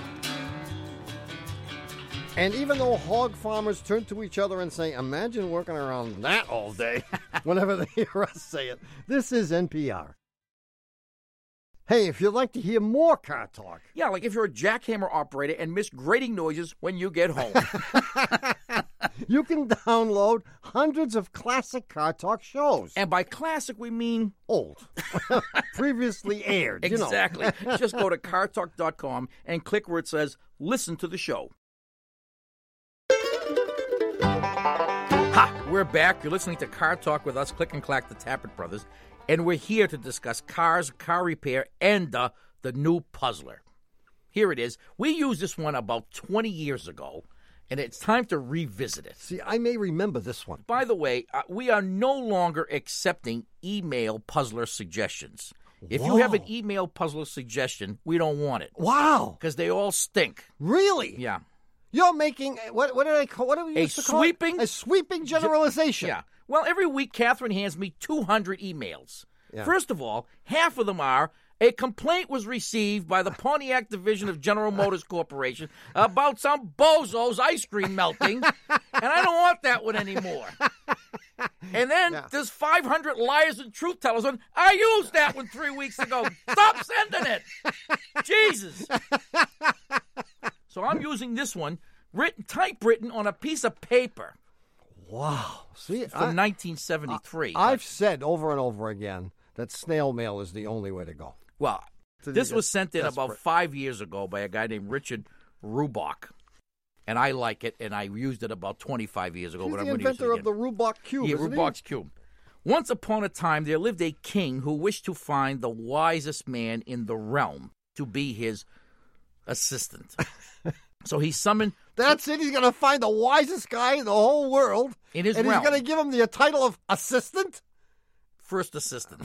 And even though hog farmers turn to each other and say, imagine working around that all day, whenever they hear us say it, this is N P R. Hey, if you'd like to hear more car talk. Yeah, like if you're a jackhammer operator and miss grating noises when you get home. You can download hundreds of classic car talk shows. And by classic, we mean old. Previously aired. You know. Exactly. Just go to car talk dot com and click where it says listen to the show. Ha! We're back. You're listening to Car Talk with us, Click and Clack, the Tappet Brothers. And we're here to discuss cars, car repair, and uh, the new puzzler. Here it is. We used this one about twenty years ago, and it's time to revisit it. See, I may remember this one. By the way, uh, we are no longer accepting email puzzler suggestions. If you have an Wow. email puzzler suggestion, we don't want it. Wow. Because they all stink. Really? Yeah. You're making, what, what did I call, what do we A used to call it? sweeping- A sweeping generalization. Yeah. Well, every week, Catherine hands me two hundred emails. Yeah. First of all, half of them are, a complaint was received by the Pontiac Division of General Motors Corporation about some bozo's ice cream melting, and I don't want that one anymore. And then Yeah. there's five hundred liars and truth tellers on, I used that one three weeks ago. Stop sending it. Jesus. So I'm using this one, written, typewritten on a piece of paper Wow. See, from I, nineteen seventy-three. I've said over and over again that snail mail is the only way to go. Well, So this you was get sent in about desperate. five years ago by a guy named Richard Rubach. And I like it, and I used it about twenty-five years ago. He's but the I'm going to use it inventor again. of the Rubach Cube, Yeah, isn't he? Rubach's Cube. Once upon a time, there lived a king who wished to find the wisest man in the realm to be his assistant. So he summoned That's it. He's going to find the wisest guy in the whole world. in his and realm. he's going to give him the title of assistant? First assistant.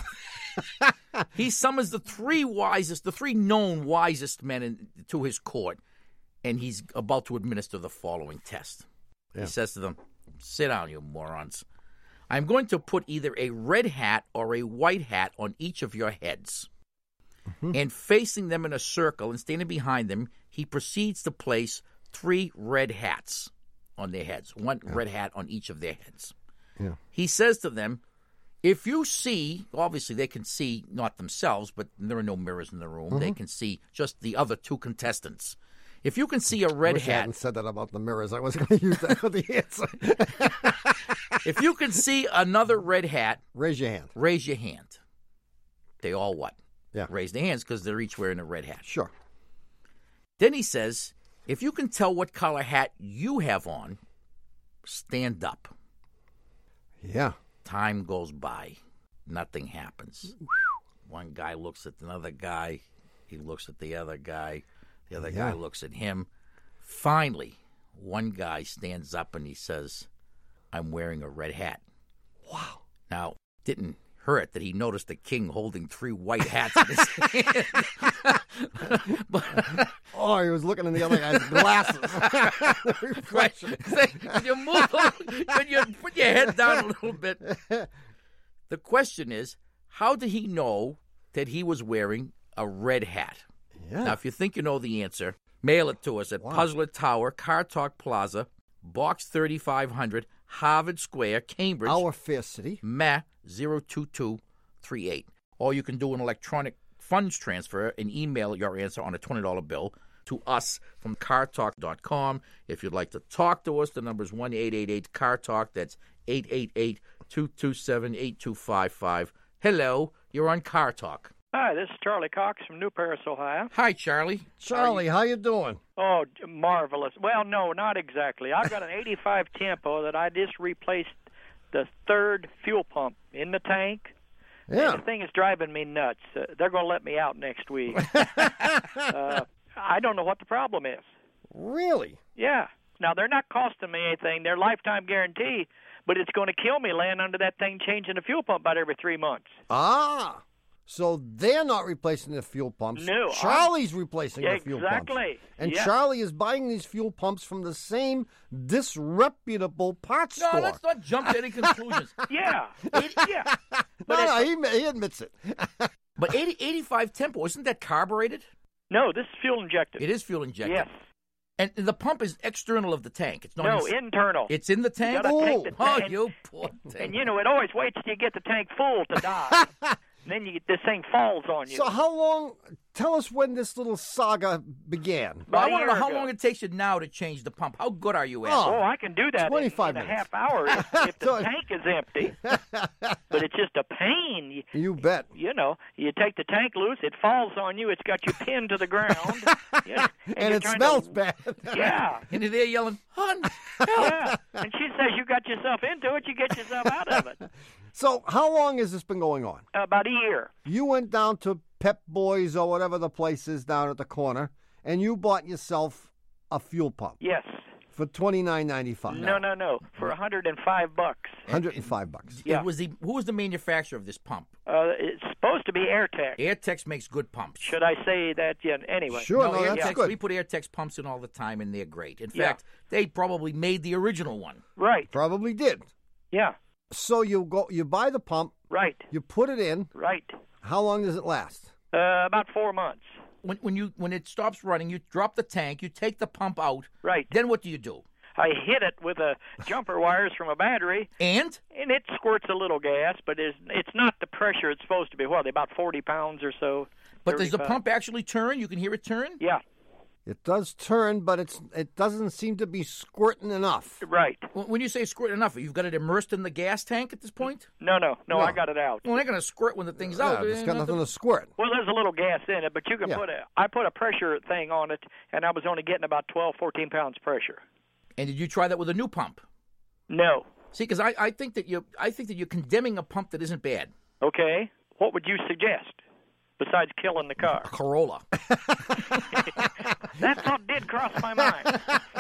He summons the three wisest, the three known wisest men in, to his court, and he's about to administer the following test. Yeah. He says to them, sit down, you morons. I'm going to put either a red hat or a white hat on each of your heads. Mm-hmm. And facing them in a circle and standing behind them, he proceeds to place three red hats on their heads, one yeah. red hat on each of their heads. Yeah. He says to them, if you see, obviously they can see not themselves, but there are no mirrors in the room. Mm-hmm. They can see just the other two contestants. If you can see a red I wish hat. I hadn't said that about the mirrors. I was going to use that for the answer. If you can see another red hat, raise your hand. Raise your hand. They all what? Yeah. Raise their hands because they're each wearing a red hat. Sure. Then he says, if you can tell what color hat you have on, stand up. Yeah. Time goes by. Nothing happens. One guy looks at another guy. He looks at the other guy. The other yeah. guy looks at him. Finally, one guy stands up and he says, I'm wearing a red hat. Wow. Now, didn't hurt that he noticed the king holding three white hats in his hand. But, oh, he was looking in the other guy's glasses. Right. When you move, when you put your head down a little bit, the question is, how did he know that he was wearing a red hat? Yeah. Now, if you think you know the answer, mail it to us at wow. Puzzler Tower, Car Talk Plaza, Box thirty-five hundred, Harvard Square, Cambridge. Our fair city. Ma zero two two three eight. Or you can do an electronic funds transfer and email your answer on a twenty dollar bill to us from car talk dot com. If you'd like to talk to us, the number is one eight eight eight car talk. That's eight eight eight, two two seven, eight two five five. Hello, you're on Car Talk. Hi, this is Charlie Cox from New Paris, Ohio. Hi, Charlie. Charlie, how you doing? Oh, marvelous. Well, no, not exactly. I've got an eighty-five Tempo that I just replaced the third fuel pump in the tank. Yeah. And the thing is driving me nuts. Uh, they're going to let me out next week. uh, I don't know what the problem is. Really? Yeah. Now, they're not costing me anything. They're lifetime guarantee, but it's going to kill me laying under that thing changing the fuel pump about every three months. Ah. So they're not replacing the fuel pumps. No. Charlie's replacing the fuel pumps. Exactly. And Yeah. Charlie is buying these fuel pumps from the same disreputable parts No, store. let's not jump to any conclusions. Yeah. It- yeah. no, no, he, he admits it. But eighty, eighty-five Tempo, isn't that carbureted? No, this is fuel injected. It is fuel injected. Yes. And the pump is external of the tank. It's not No, ins- internal. It's in the tank? gotta take the Oh, tank- you poor thing. And, you know, it always waits till you get the tank full to die. And then you, this thing falls on you. So how long, tell us when this little saga began. Well, I About a want to know year how ago. long it takes you now to change the pump. How good are you at Oh. it? Oh, I can do that in, twenty-five in a minutes. half hour if, if the So- tank is empty. But it's just a pain. You, You bet. you know, you take the tank loose, it falls on you, it's got you pinned to the ground. You know, and And you're it trying smells to, bad. Yeah. And you're there yelling, "Hun, help!" Yeah. And she says you got yourself into it, you get yourself out of it. So how long has this been going on? About a year. You went down to Pep Boys or whatever the place is down at the corner, and you bought yourself a fuel pump Yes. for twenty-nine ninety-five. No, no, no. For a hundred and five bucks. one hundred five bucks. Yeah. It was the, who was the manufacturer of this pump? Uh, it's supposed to be AirTech. Airtex makes good pumps. Should I say that? Yeah. Anyway. Sure, no, No, that's Airtex, good. we put Airtex pumps in all the time, and they're great. In Yeah. fact, they probably made the original one. Right. Probably did. Yeah. So you go, you buy the pump, Right. you put it in. Right. How long does it last? Uh, about four months. When, when you when it stops running, you drop the tank, you take the pump out. Right. Then what do you do? I hit it with a jumper wires from a battery, And and it squirts a little gas, but it's it's not the pressure it's supposed to be. What, about forty pounds or so? but does the thirty-five. pump actually turn? You can hear it turn. Yeah. It does turn, but it's it doesn't seem to be squirting enough. Right. When when you say squirt enough, you've got it immersed in the gas tank at this point. No, no, no. No. I got it out. Well, they're going to squirt when the thing's Yeah, out. it's Eh, got nothing to squirt. Well, there's a little gas in it, but you can Yeah. put a. I put a pressure thing on it, and I was only getting about twelve, fourteen pounds pressure. And did you try that with a new pump? No. See, because I, I think that you I think that you're condemning a pump that isn't bad. Okay. What would you suggest besides killing the car? A Corolla. That thought did cross my mind.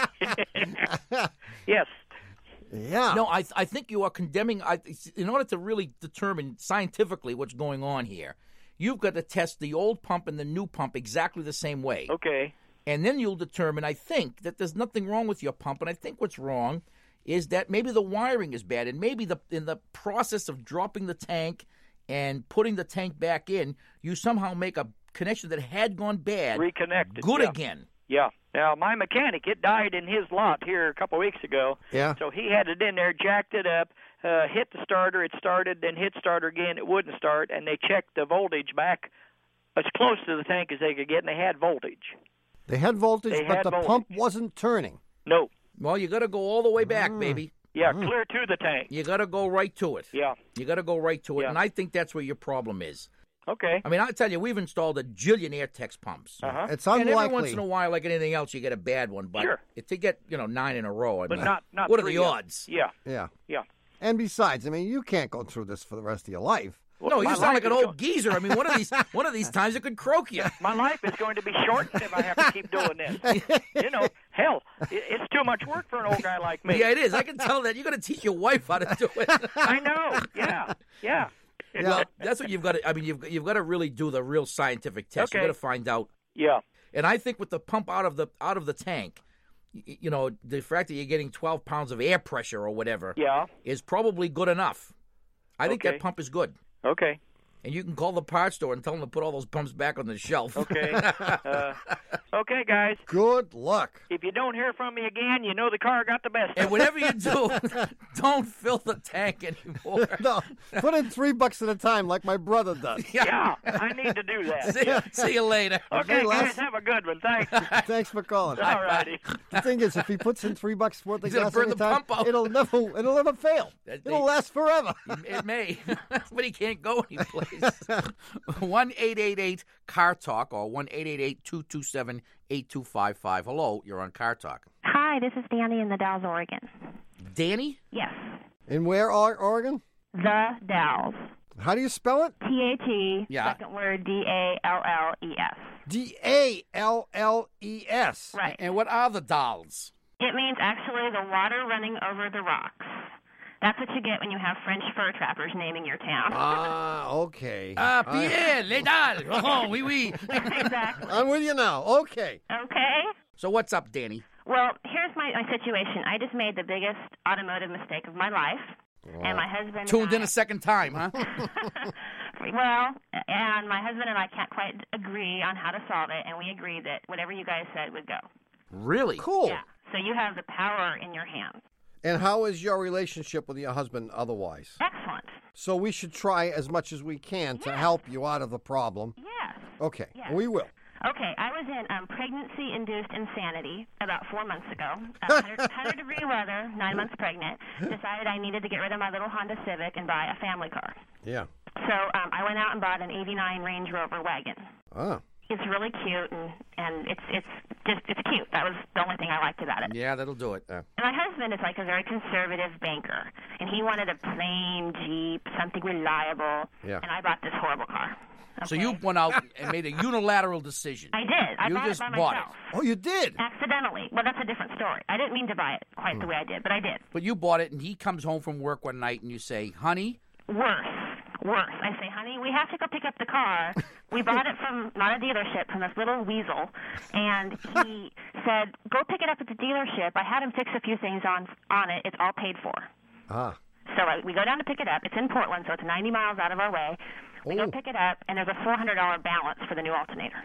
Yes. Yeah. No, I I think you are condemning. I, in order to really determine scientifically what's going on here, you've got to test the old pump and the new pump exactly the same way. Okay. And then you'll determine, I think, that there's nothing wrong with your pump. And I think what's wrong is that maybe the wiring is bad. And maybe the in the process of dropping the tank and putting the tank back in, you somehow make a connection that had gone bad Reconnected. good yeah. again. Yeah. Now, my mechanic, it died in his lot here a couple of weeks ago. Yeah. So he had it in there, jacked it up, uh, hit the starter, it started, then hit starter again, it wouldn't start, and they checked the voltage back as close to the tank as they could get, and they had voltage. They had voltage, They but had the voltage. pump wasn't turning. No. Well, you got to go all the way back, baby. Yeah, clear to the tank. You got to go right to it. Yeah. You got to go right to it. Yeah. And I think that's where your problem is. Okay. I mean, I'll tell you, we've installed a jillion Airtex pumps. Uh-huh. It's And every once unlikely. in a while, like anything else, you get a bad one. But Sure. if to get, you know, nine in a row, I But mean, not, not what are three the of- odds? Yeah. Yeah. Yeah. And besides, I mean, you can't go through this for the rest of your life. No, you my sound life like an is old go- geezer. I mean, one of these one of these times it could croak you. My life is going to be shortened if I have to keep doing this. You know, hell, it, it's too much work for an old guy like me. Yeah, it is. I can tell that. You got to teach your wife how to do it. I know. Yeah. Yeah. Well, that's what you've got to. I mean, you've you've got to really do the real scientific test. Okay. You got to find out. Yeah. And I think with the pump out of the out of the tank, y- you know, the fact that you're getting twelve pounds of air pressure or whatever Yeah. is probably good enough. I think Okay. that pump is good. Okay. And you can call the parts store and tell them to put all those pumps back on the shelf. Okay. Uh, okay, guys. Good luck. If you don't hear from me again, you know the car got the best of And it. whatever you do, don't fill the tank anymore. No, put in three bucks at a time like my brother does. Yeah, I need to do that. See, see you later. Okay, Okay, Les. guys, have a good one. Thanks. Thanks for calling. All righty. The thing is, if he puts in three bucks worth of He's gonna gas burn every the time, pump out. it'll never, it'll never fail. That- It'll they- last forever. It may, but he can't go anyplace. one eight eight eight car talk or one eight eight eight, two two seven, eight two five five. Hello, you're on Car Talk. Hi, this is Danny in the Dalles, Oregon. Danny? Yes, In where, Or- Oregon? the Dalles. How do you spell it? T A T, Yeah. second word, D A L L E S. D A L L E S. Right. And what are the dolls? It means actually the water running over the rocks. That's what you get when you have French fur trappers naming your town. Ah, okay. Ah, I- Pierre, les dalles. Oh, oui, oui. Exactly. I'm with you now. Okay. Okay. So what's up, Danny? Well, here's my, my situation. I just made the biggest automotive mistake of my life. And my husband Tuned and in I, a second time, huh? well, and my husband and I can't quite agree on how to solve it, and we agreed that whatever you guys said would go. Really? Cool. Yeah. So you have the power in your hands. And how is your relationship with your husband otherwise? Excellent. So we should try as much as we can to help you out of the problem. Yes. Okay, Yes. we will. Okay, I was in um, pregnancy-induced insanity about four months ago. Uh, one hundred degree weather, nine months pregnant. Decided I needed to get rid of my little Honda Civic and buy a family car. Yeah. So um, I went out and bought an eighty-nine Range Rover wagon. Ah. It's really cute, and, and it's it's just it's cute. That was the only thing I liked about it. Yeah, that'll do it. And my husband is like a very conservative banker, and he wanted a plain Jeep, something reliable. Yeah. And I bought this horrible car. So Okay? you went out and made a unilateral decision. I did. I You bought just it by bought myself. Oh, you did? Accidentally. Well, that's a different story. I didn't mean to buy it quite Hmm. the way I did, but I did. But you bought it, and he comes home from work one night, and you say, honey, Worse. Worse. I say, honey, we have to go pick up the car. We bought it from, not a dealership, from this little weasel. And he said, go pick it up at the dealership. I had him fix a few things on on it. It's all paid for. Ah. So I, we go down to pick it up. It's in Portland, so it's ninety miles out of our way. We Oh. go pick it up, and there's a four hundred dollars balance for the new alternator.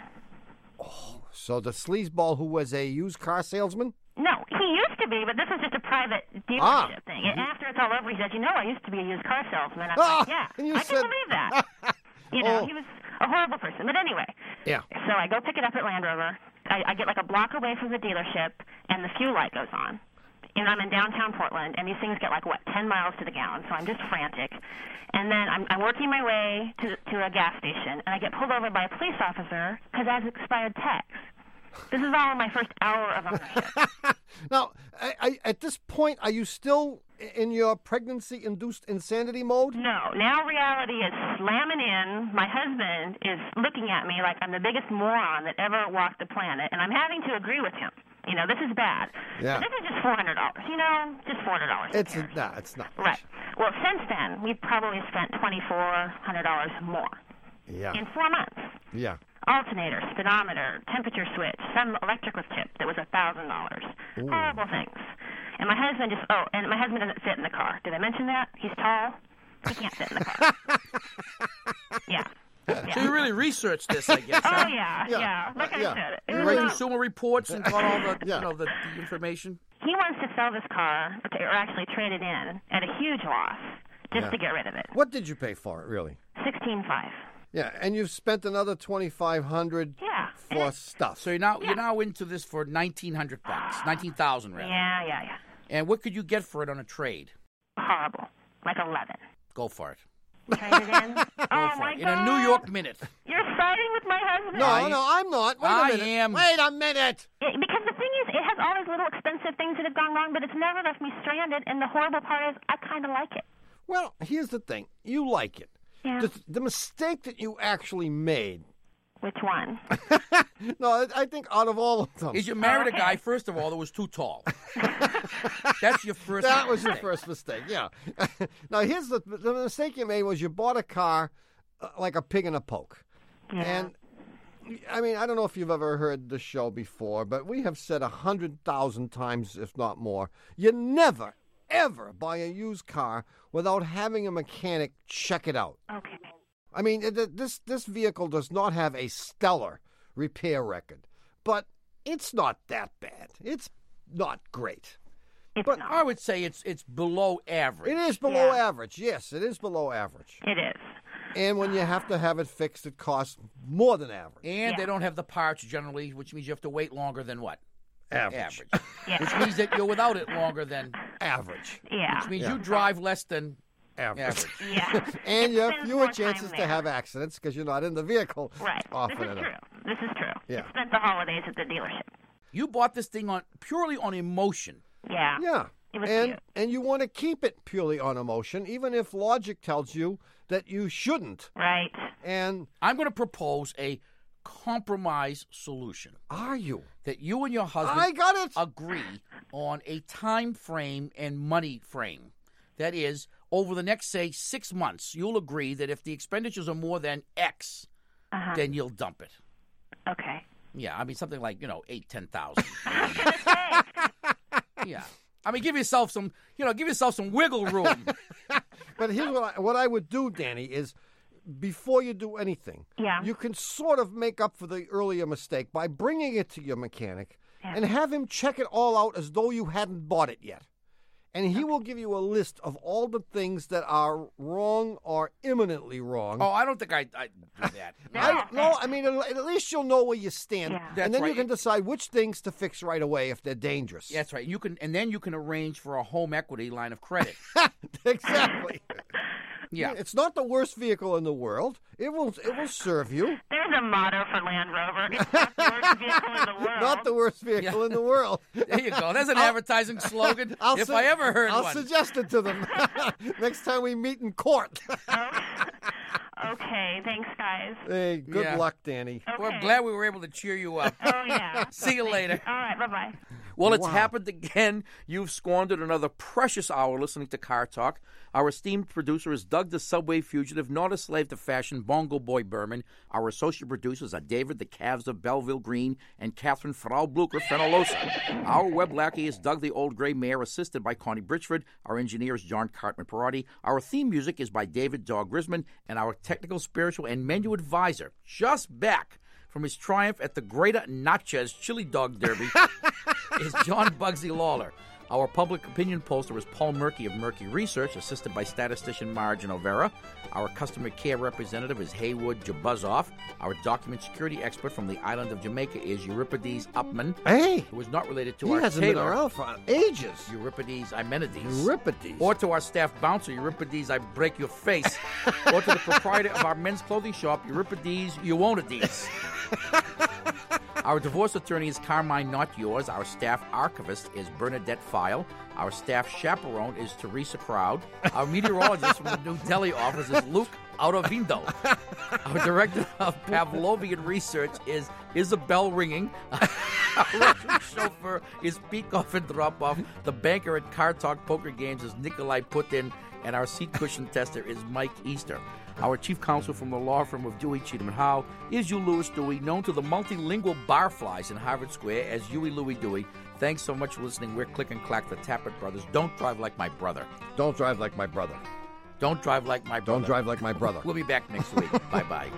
So the sleazeball who was a used car salesman? No, he used to be, but this is just a private dealership Ah. thing. And after it's all over, he says, you know, I used to be a used car salesman. I'm Ah, like, yeah, and you I said- can believe that. You know, Oh. he was a horrible person. But anyway, Yeah. so I go pick it up at Land Rover. I, I get like a block away from the dealership, and the fuel light goes on. And I'm in downtown Portland, and these things get like, what, ten miles to the gallon, so I'm just frantic. And then I'm, I'm working my way to, to a gas station, and I get pulled over by a police officer because I have expired tax. This is all in my first hour of ownership. Now, I, I, at this point, are you still in your pregnancy-induced insanity mode? No, now reality is slamming in. My husband is looking at me like I'm the biggest moron that ever walked the planet, and I'm having to agree with him. You know, this is bad. Yeah. But this is just four hundred dollars, you know, just four hundred dollars. It's a, nah, it's not. much. Right. Well, since then, we've probably spent twenty-four hundred dollars more Yeah. in four months. Yeah. Alternator, speedometer, temperature switch, some electric was chipped that was a thousand dollars. Horrible things. And my husband just oh, and my husband doesn't fit in the car. Did I mention that? He's tall. He can't fit in the car. yeah. yeah. so you really researched this, I guess. Oh huh? yeah, Yeah. yeah. Like I Yeah. said, it You was read a- consumer reports and got all the, Yeah. you know, the, the information. he wants to sell this car, or, to, or actually trade it in at a huge loss, just Yeah. to get rid of it. What did you pay for it, really? Sixteen five. Yeah, and you've spent another twenty-five hundred Yeah. for stuff. So you're now you're now into this for nineteen hundred bucks, nineteen thousand rather. Yeah, yeah, yeah. And what could you get for it on a trade? Horrible. Like eleven. Go for it. Trade it in. Go oh for my it. God. In a New York minute. You're siding with my husband. no, I- no, I'm not. Wait a I minute. am. Wait a minute. It, because the thing is, it has all these little expensive things that have gone wrong, but it's never left me stranded. And the horrible part is, I kind of like it. Well, here's the thing. You like it. Yeah. The, the mistake that you actually made. Which one? No, I, I think out of all of them. Is you married okay. a guy, first of all, that was too tall. That's your first That was your mistake. first mistake, yeah. Now, here's the the mistake you made was you bought a car uh, like a pig in a poke. Yeah. And, I mean, I don't know if you've ever heard the show before, but we have said a hundred thousand times, if not more, you never, ever buy a used car without having a mechanic check it out. Okay. I mean, it, this this vehicle does not have a stellar repair record, but it's not that bad. It's not great. It's But not. I would say it's it's below average. It is below Yeah. average. Yes, it is below average. It is. And when you have to have it fixed, it costs more than average. And they Yeah. don't have the parts generally, which means you have to wait longer than what? Average. Average. Yeah. Which means that you're without it longer than, Average. Yeah. which means Yeah. you drive less than Average. average. Yeah. And It you have spends fewer more chances time to there. have accidents because you're not in the vehicle. Right. Often This is enough. true. This is true. Yeah. I spent the holidays at the dealership. You bought this thing on purely on emotion. Yeah. Yeah. It was and cute. and you want to keep it purely on emotion, even if logic tells you that you shouldn't. Right. And I'm going to propose a compromise solution are you? that you and your husband I got it. agree on a time frame and money frame. That is, over the next, say, six months, you'll agree that if the expenditures are more than X, Uh-huh. then you'll dump it. Okay. Yeah, I mean something like you know eight, ten thousand. Yeah, I mean give yourself some, you know, give yourself some wiggle room. But here's what I, what I would do, Danny, is before you do anything, Yeah. you can sort of make up for the earlier mistake by bringing it to your mechanic Yeah. and have him check it all out as though you hadn't bought it yet. And he will give you a list of all the things that are wrong or imminently wrong. Oh, I don't think I I do that. I, no, I mean, at at least you'll know where you stand. Yeah. That's and then you right. can decide which things to fix right away if they're dangerous. That's right. You can, and then you can arrange for a home equity line of credit. Exactly. Yeah. It's not the worst vehicle in the world. It will it will serve you. There's a motto for Land Rover. It's not the worst vehicle in the world. Not the worst vehicle Yeah. in the world. There you go. There's an advertising slogan. I'll if su- I ever heard I'll one. suggest it to them next time we meet in court. Okay. Thanks, guys. Hey, good Yeah. luck, Danny. Okay. Well, I'm glad we were able to cheer you up. Oh, yeah. See you later. All right. Bye-bye. Well, it's Wow. happened again. You've squandered another precious hour listening to Car Talk. Our esteemed producer is Doug the Subway Fugitive, not a slave to fashion, Bongo Boy Berman. Our associate producers are David the Calves of Belleville Green and Catherine Frau Blucher Fenolosa. Our web lackey is Doug the Old Gray Mare, assisted by Connie Britchford. Our engineer is John Cartman Perotti. Our theme music is by David Dog Grisman. And our technical, spiritual, and menu advisor, just back from his triumph at the Greater Natchez Chili Dog Derby, is John Bugsy Lawler. Our public opinion poster is Paul Murky of Murky Research, assisted by statistician Margin O'Vera. Our customer care representative is Haywood Jabuzoff. Our document security expert from the island of Jamaica is Euripides Upman, Hey, who is not related to he our hasn't been tailor, around for ages. Euripides Imenides. Euripides. Or to our staff bouncer, Euripides, I break your face. Or to the proprietor of our men's clothing shop, Euripides, you won't Adidas. Our divorce attorney is Carmine Not Yours. Our staff archivist is Bernadette File. Our staff chaperone is Teresa Crowd. Our meteorologist from the New Delhi office is Luke Autovindo. Our director of Pavlovian research is Isabel Ringing. Our Russian chauffeur is Peek-Off and Drop-Off. The banker at Car Talk Poker Games is Nikolai Putin. And our seat cushion tester is Mike Easter. Our chief counsel from the law firm of Dewey, Cheatham and Howe is Hugh Lewis Dewey, known to the multilingual barflies in Harvard Square as Huey Louie Dewey. Thanks so much for listening. We're Click and Clack, the Tappert Brothers. Don't drive like my brother. Don't drive like my brother. Don't drive like my brother. Don't drive like my brother. We'll be back next week. Bye-bye.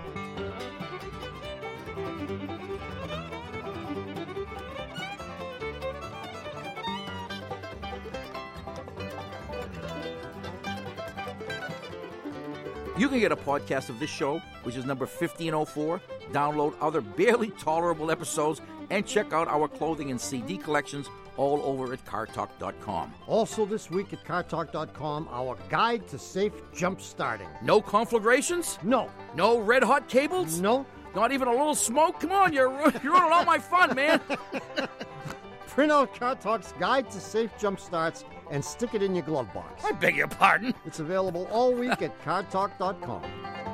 You can get a podcast of this show, which is number fifteen oh four, download other barely tolerable episodes, and check out our clothing and C D collections all over at car talk dot com. Also this week at car talk dot com, our guide to safe jump starting. No conflagrations? No. No red hot cables? No. Not even a little smoke? Come on, you're, you're ruining all my fun, man. Print out Car Talk's guide to safe jump starts and stick it in your glove box. I beg your pardon. It's available all week at car talk dot com.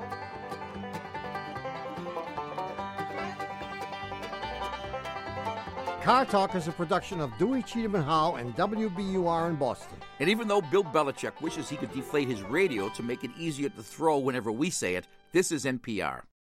Car Talk is a production of Dewey, Cheatham and Howe and W B U R in Boston. And even though Bill Belichick wishes he could deflate his radio to make it easier to throw whenever we say it, this is N P R.